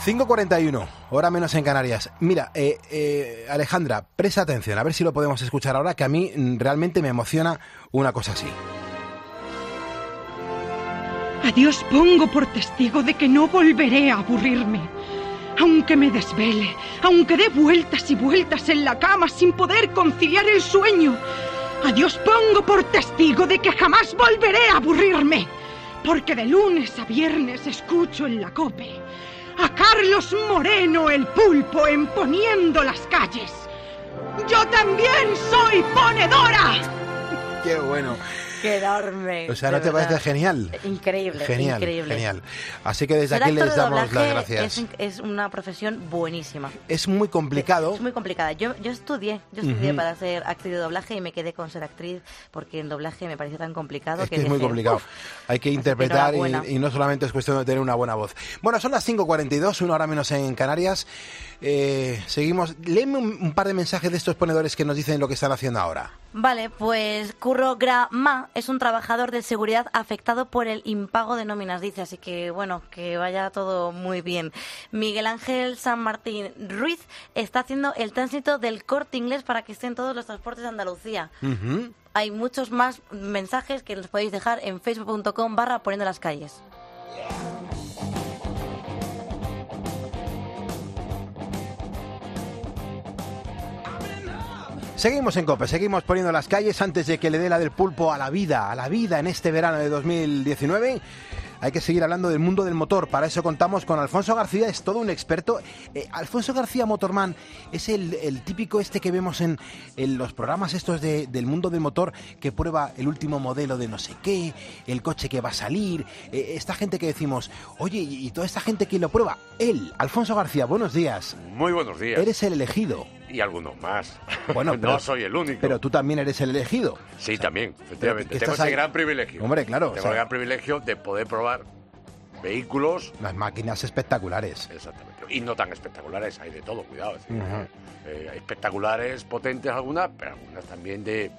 cinco cuarenta y uno, hora menos en Canarias. Mira, eh, eh, Alejandra, presta atención, a ver si lo podemos escuchar ahora, que a mí mm, realmente me emociona una cosa así. A Dios pongo por testigo de que no volveré a aburrirme. Aunque me desvele, aunque dé vueltas y vueltas en la cama sin poder conciliar el sueño. A Dios pongo por testigo de que jamás volveré a aburrirme. Porque de lunes a viernes escucho en la COPE a Carlos Moreno el Pulpo en Poniendo las Calles. ¡Yo también soy ponedora! ¡Qué bueno! ¡Qué enorme! O sea, ¿no te verdad. parece genial? Increíble, Genial, increíble. genial. Así que desde Ser aquí actor les de damos doblaje las gracias. Es, es una profesión buenísima. Es muy complicado. Es muy complicada. Yo, yo estudié, yo estudié Ujú. para ser actriz de doblaje y me quedé con ser actriz porque en doblaje me pareció tan complicado Es que que es muy dije, complicado. "Uf". Hay que interpretar enhorabuena. y, y no solamente es cuestión de tener una buena voz. Bueno, son las cinco cuarenta y dos, una hora menos en Canarias. Eh, seguimos. Léeme un, un par de mensajes de estos ponedores que nos dicen lo que están haciendo ahora. Vale, pues Curro Grama es un trabajador de seguridad afectado por el impago de nóminas, dice, así que bueno, que vaya todo muy bien. Miguel Ángel San Martín Ruiz está haciendo el tránsito del Corte Inglés para que estén todos los transportes de Andalucía. Ujú. Hay muchos más mensajes que los podéis dejar en facebook punto com barra poniendo las calles. Seguimos en COPE, seguimos poniendo las calles antes de que le dé la del pulpo a la vida, a la vida en este verano de dos mil diecinueve. Hay que seguir hablando del mundo del motor. Para eso contamos con Alfonso García, es todo un experto. Eh, Alfonso García Motorman es el, el típico este que vemos en, en los programas estos de, del mundo del motor, que prueba el último modelo de no sé qué, el coche que va a salir. Eh, esta gente que decimos, oye, y, y toda esta gente que lo prueba. Él, Alfonso García, buenos días. Muy buenos días. Eres el elegido. Y algunos más. Bueno, no pero- soy el único. Pero tú también eres el elegido. Sí, también, efectivamente. que Tengo estás ese ahí- gran privilegio. Hombre, claro, Tengo o sea- el gran privilegio de poder probar vehículos. Las máquinas espectaculares. Exactamente. Y no tan espectaculares, hay de todo, cuidado. Es decir, Ujú. eh, hay espectaculares, potentes algunas, pero algunas también de,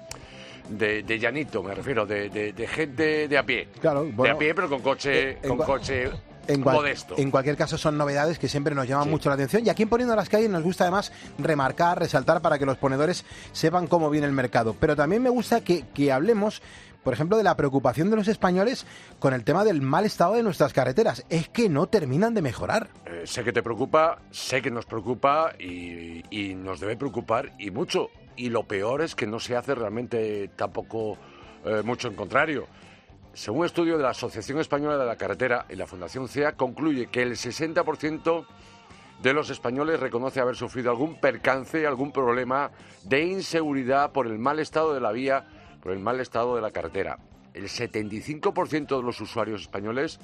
de, de llanito, me refiero, de, de, de gente de a pie. Claro, bueno, de a pie, pero con coche, eh, en con cua- coche En, cual- modesto. en cualquier caso son novedades que siempre nos llaman mucho la atención y aquí en Poniendo las Calles nos gusta además remarcar, resaltar para que los ponedores sepan cómo viene el mercado. Pero también me gusta que, que hablemos, por ejemplo, de la preocupación de los españoles con el tema del mal estado de nuestras carreteras. Es que no terminan de mejorar. Eh, sé que te preocupa, sé que nos preocupa y, y nos debe preocupar y mucho. Y lo peor es que no se hace realmente tampoco eh, mucho en contrario. Según un estudio de la Asociación Española de la Carretera y la Fundación C E A, concluye que el sesenta por ciento de los españoles reconoce haber sufrido algún percance, algún problema de inseguridad por el mal estado de la vía, por el mal estado de la carretera. El setenta y cinco por ciento de los usuarios españoles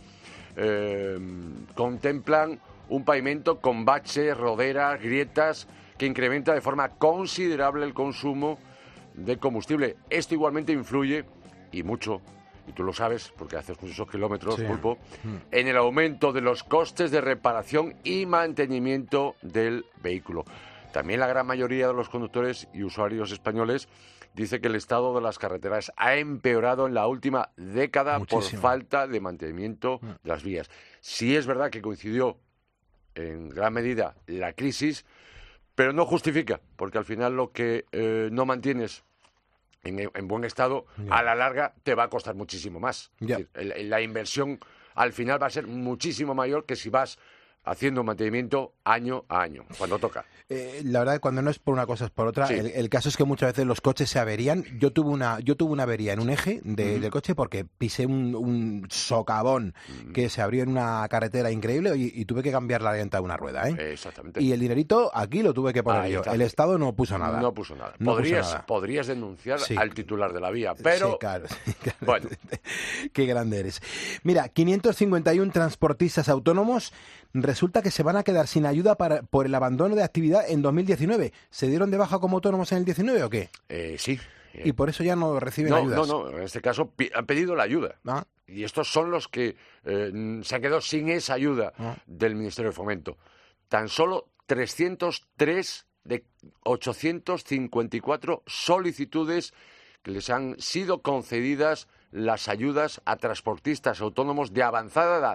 eh, contemplan un pavimento con baches, roderas, grietas, que incrementa de forma considerable el consumo de combustible. Esto igualmente influye, y mucho, y tú lo sabes porque haces muchos kilómetros, Sí. Pulpo, Mm. en el aumento de los costes de reparación y mantenimiento del vehículo. También la gran mayoría de los conductores y usuarios españoles dice que el estado de las carreteras ha empeorado en la última década Muchísimo. por falta de mantenimiento de las vías. Sí es verdad que coincidió en gran medida la crisis, pero no justifica, porque al final lo que eh, no mantienes en, en buen estado, Ya. a la larga te va a costar muchísimo más. Ya. Es decir, el- la inversión al final va a ser muchísimo mayor que si vas haciendo mantenimiento año a año, cuando toca. Eh, la verdad, cuando no es por una cosa es por otra. Sí. El, el caso es que muchas veces los coches se averían. Yo tuve una, yo tuve una avería en un eje de- Ujú. del coche porque pisé un, un socavón que se abrió en una carretera increíble y, y tuve que cambiar la llanta de una rueda, ¿eh? Exactamente. Y el dinerito aquí lo tuve que poner Ahí yo. está. El Estado no puso nada. No puso nada. No puso podrías, nada. podrías denunciar Sí. al titular de la vía, pero Sí, claro, sí, claro. bueno, Qué grande eres. Mira, quinientos cincuenta y uno transportistas autónomos resulta que se van a quedar sin ayuda para, por el abandono de actividad en dos mil diecinueve. ¿Se dieron de baja como autónomos en el diecinueve o qué? eh, sí. Y por eso ya no reciben No, ayudas. no, no, en este caso pi- han pedido la ayuda. Ah. Y estos son los que eh, se han quedado sin esa ayuda Ah. del Ministerio de Fomento. Tan solo trescientos tres de ochocientos cincuenta y cuatro solicitudes que les han sido concedidas las ayudas a transportistas autónomos de avanzada edad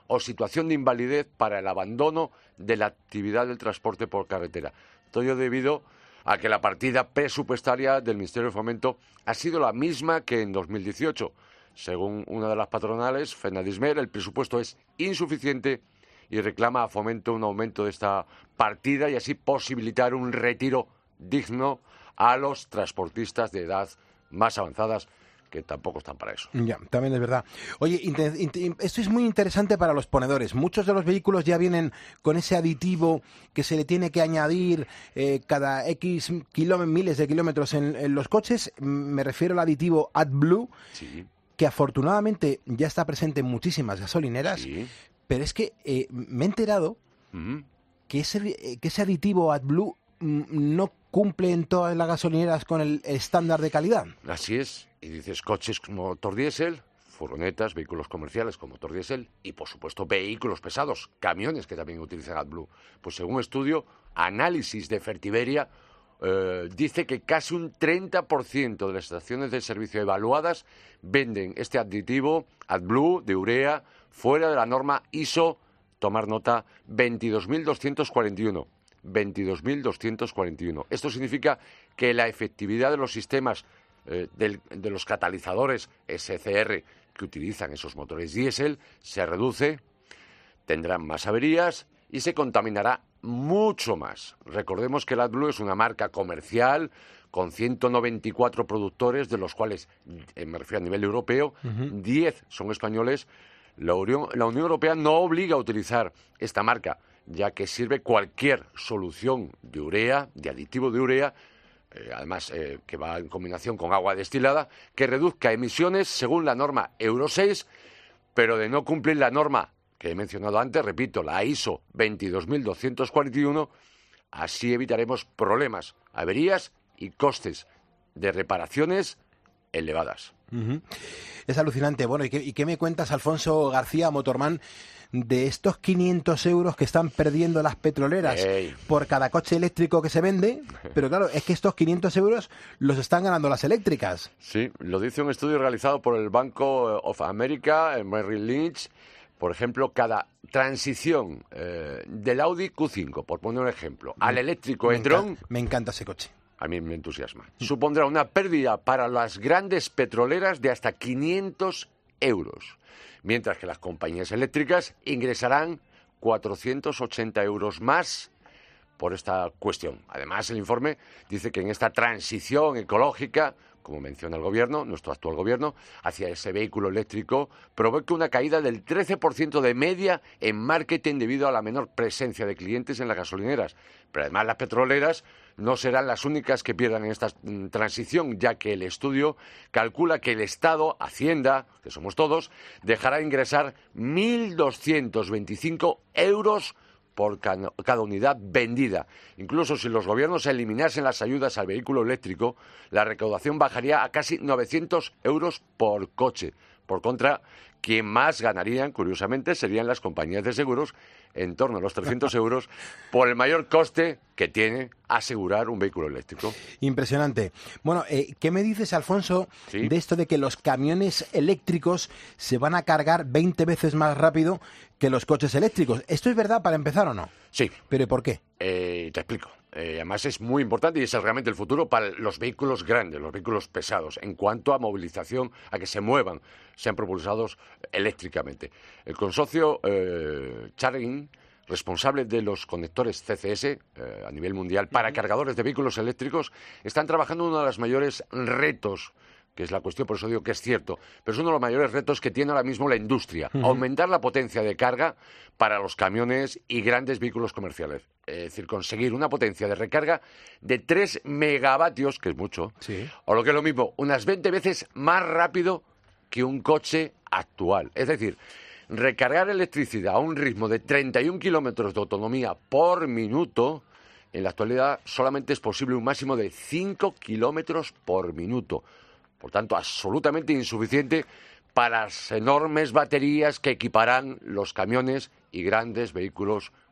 o situación de invalidez para el abandono de la actividad del transporte por carretera. Todo ello debido a que la partida presupuestaria del Ministerio de Fomento ha sido la misma que en dos mil dieciocho. Según una de las patronales, Fenadismer, el presupuesto es insuficiente y reclama a Fomento un aumento de esta partida y así posibilitar un retiro digno a los transportistas de edad más avanzadas, que tampoco están para eso. Ya, también es verdad. Oye, esto es muy interesante para los ponedores. Muchos de los vehículos ya vienen con ese aditivo que se le tiene que añadir eh, cada X kilómetros, miles de kilómetros en, en los coches. Me refiero al aditivo AdBlue, sí, que afortunadamente ya está presente en muchísimas gasolineras, sí, pero es que eh, me he enterado mm. que, ese, que ese aditivo AdBlue mm, no cumple en todas las gasolineras con el estándar de calidad. Así es. Y dices coches con motor diésel, furgonetas, vehículos comerciales con motor diésel y, por supuesto, vehículos pesados, camiones que también utilizan AdBlue. Pues según un estudio, análisis de Fertiberia, eh, dice que casi un treinta por ciento de las estaciones de servicio evaluadas venden este aditivo AdBlue de urea fuera de la norma I S O, tomar nota, veintidós mil doscientos cuarenta y uno. veintidós mil doscientos cuarenta y uno. Esto significa que la efectividad de los sistemas eh, del, de los catalizadores S C R que utilizan esos motores diésel se reduce, tendrán más averías y se contaminará mucho más. Recordemos que el AdBlue es una marca comercial con ciento noventa y cuatro productores, de los cuales, eh, me refiero a nivel europeo, uh-huh. diez son españoles. La Unión, la Unión Europea no obliga a utilizar esta marca, ya que sirve cualquier solución de urea, de aditivo de urea, eh, además eh, que va en combinación con agua destilada, que reduzca emisiones según la norma Euro seis, pero de no cumplir la norma que he mencionado antes, repito, la I S O veintidós mil doscientos cuarenta y uno, así evitaremos problemas, averías y costes de reparaciones elevadas. Uh-huh. Es alucinante. Bueno, ¿y qué, ¿y qué me cuentas, Alfonso García, Motorman, de estos quinientos euros que están perdiendo las petroleras Ey. por cada coche eléctrico que se vende? Pero claro, es que estos quinientos euros los están ganando las eléctricas. Sí, lo dice un estudio realizado por el Banco of America, el Merrill Lynch. Por ejemplo, cada transición eh, del Audi Q cinco, por poner un ejemplo, al eléctrico e-tron... Me encanta ese coche. A mí me entusiasma. Supondrá una pérdida para las grandes petroleras de hasta quinientos euros, mientras que las compañías eléctricas ingresarán cuatrocientos ochenta euros más por esta cuestión. Además, el informe dice que en esta transición ecológica, como menciona el gobierno, nuestro actual gobierno, hacia ese vehículo eléctrico, provoca una caída del trece por ciento de media en marketing debido a la menor presencia de clientes en las gasolineras. Pero además las petroleras no serán las únicas que pierdan en esta transición, ya que el estudio calcula que el Estado, Hacienda, que somos todos, dejará ingresar mil doscientos veinticinco euros por cada unidad vendida. Incluso si los gobiernos eliminasen las ayudas al vehículo eléctrico, la recaudación bajaría a casi novecientos euros por coche. Por contra, quien más ganarían, curiosamente, serían las compañías de seguros, en torno a los trescientos euros, por el mayor coste que tiene asegurar un vehículo eléctrico. Impresionante. Bueno, eh, ¿qué me dices, Alfonso, ¿sí? de esto de que los camiones eléctricos se van a cargar veinte veces más rápido que los coches eléctricos? ¿Esto es verdad para empezar o no? Sí. ¿Pero por qué? Eh, te explico. Eh, además es muy importante y es realmente el futuro para los vehículos grandes, los vehículos pesados, en cuanto a movilización, a que se muevan, sean propulsados eléctricamente. El consorcio eh, Charging, responsable de los conectores C C S eh, a nivel mundial para cargadores de vehículos eléctricos, están trabajando en uno de los mayores retos, que es la cuestión, por eso digo que es cierto, pero es uno de los mayores retos que tiene ahora mismo la industria, uh-huh. aumentar la potencia de carga para los camiones y grandes vehículos comerciales. Es decir, conseguir una potencia de recarga de tres megavatios, que es mucho, sí. o lo que es lo mismo, unas veinte veces más rápido que un coche actual. Es decir, recargar electricidad a un ritmo de treinta y un kilómetros de autonomía por minuto, en la actualidad solamente es posible un máximo de cinco kilómetros por minuto. Por tanto, absolutamente insuficiente para las enormes baterías que equiparán los camiones y grandes vehículos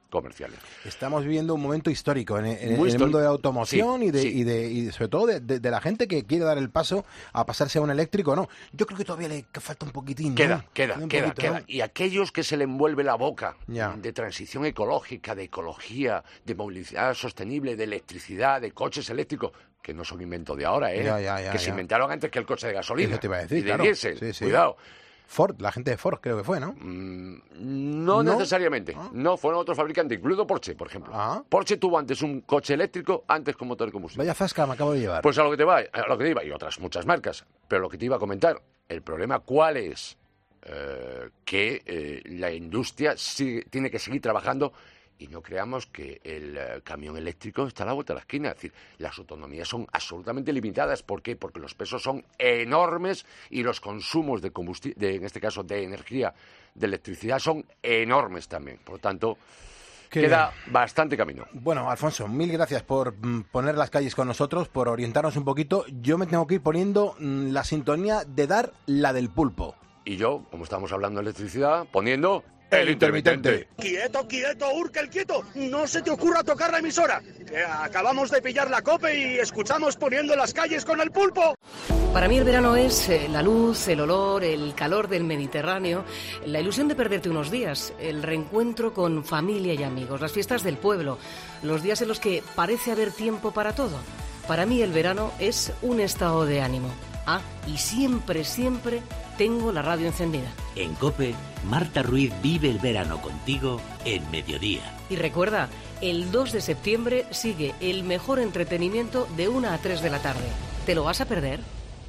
comerciales. Estamos viviendo un momento histórico en, en- en Muy el mundo de la histórico. automoción Sí, y, de, sí. y, de, y sobre todo de, de- de la gente que quiere dar el paso a pasarse a un eléctrico. No, yo creo que todavía le falta un poquitín. ¿no? Queda, queda, Un queda, poquito, queda. ¿no? Y aquellos que se le envuelve la boca Ya. de transición ecológica, de ecología, de movilidad sostenible, de electricidad, de coches eléctricos, que no son invento de ahora, ¿eh? Ya, ya, ya, que se ya. inventaron antes que el coche de gasolina. Eso te iba a decir, y de claro. diésel. Sí, sí. Cuidado. Ford, la gente de Ford creo que fue, ¿no? No, ¿No? necesariamente. No, fueron otros fabricantes, incluido Porsche, por ejemplo. Porsche tuvo antes un coche eléctrico, antes con motor de combustión. Vaya zasca me acabo de llevar. Pues a lo que te va, a lo que te iba, y otras muchas marcas. Pero lo que te iba a comentar, el problema cuál es, Eh, que eh, la industria sigue- tiene que seguir trabajando y no creamos que el eh, camión eléctrico está a la vuelta de la esquina. Es decir, las autonomías son absolutamente limitadas. ¿Por qué? Porque los pesos son enormes y los consumos de combustible, en este caso de energía, de electricidad, son enormes también. Por lo tanto, Qué queda bastante camino. Bueno, Alfonso, mil gracias por mm, poner las calles con nosotros, por orientarnos un poquito. Yo me tengo que ir poniendo mm, la sintonía de dar la del pulpo. Y yo, como estamos hablando de electricidad, poniendo El intermitente. Quieto, quieto, Urkel, quieto. No se te ocurra tocar la emisora. Que acabamos de pillar la COPE y escuchamos poniendo las calles con el pulpo. Para mí el verano es eh, la luz, el olor, el calor del Mediterráneo, la ilusión de perderte unos días, el reencuentro con familia y amigos, las fiestas del pueblo, los días en los que parece haber tiempo para todo. Para mí el verano es un estado de ánimo. Ah, y siempre, siempre tengo la radio encendida. En COPE, Marta Ruiz vive el verano contigo en mediodía. Y recuerda, el dos de septiembre sigue el mejor entretenimiento de una a tres de la tarde. ¿Te lo vas a perder?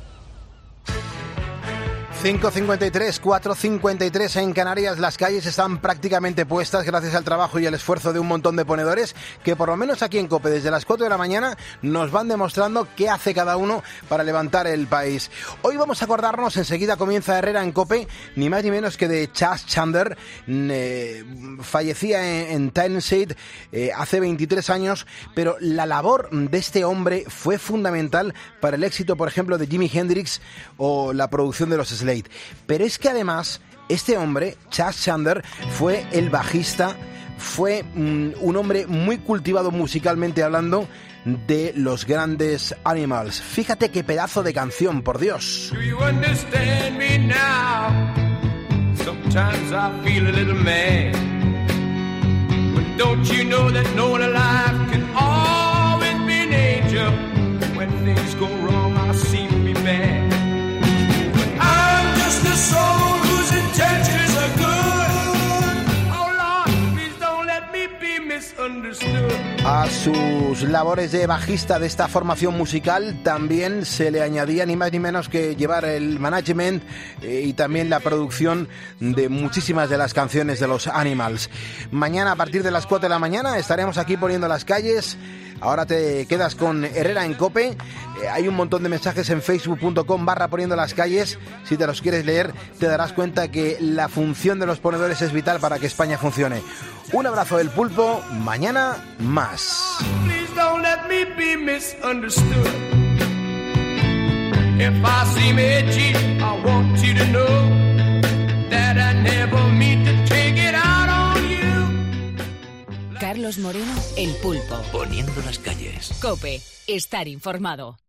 cinco cincuenta y tres, cuatro cincuenta y tres en Canarias. Las calles están prácticamente puestas gracias al trabajo y el esfuerzo de un montón de ponedores que por lo menos aquí en COPE desde las cuatro de la mañana nos van demostrando qué hace cada uno para levantar el país. Hoy vamos a acordarnos, enseguida comienza Herrera en COPE, ni más ni menos que de Chas Chandler. Eh, fallecía en, en Tyneside eh, hace veintitrés años, pero la labor de este hombre fue fundamental para el éxito, por ejemplo, de Jimi Hendrix o la producción de los Slade. Pero es que además este hombre, Chas Chandler, fue el bajista, fue mm, un hombre muy cultivado musicalmente hablando de los grandes Animals. Fíjate qué pedazo de canción, por Dios. Do you understand me now? Sometimes I feel a little mad. But don't you know that no one alive can always be an angel? When things go wrong, I seem to be bad. But I'm just a soul whose intentions are good. Oh Lord, please don't let me be misunderstood. A sus labores de bajista de esta formación musical también se le añadía ni más ni menos que llevar el management eh, y también la producción de muchísimas de las canciones de los Animals. Mañana a partir de las cuatro de la mañana estaremos aquí poniendo las calles. Ahora te quedas con Herrera en COPE. Eh, hay un montón de mensajes en facebook punto com barra poniendo las calles. Si te los quieres leer, te darás cuenta que la función de los ponedores es vital para que España funcione. Un abrazo del pulpo. Mañana más. Please don't let me be misunderstood. If I seem edgy, I want you to know that I never mean to take it out on you. Carlos Moreno, El Pulpo. Poniendo las calles. COPE, estar informado.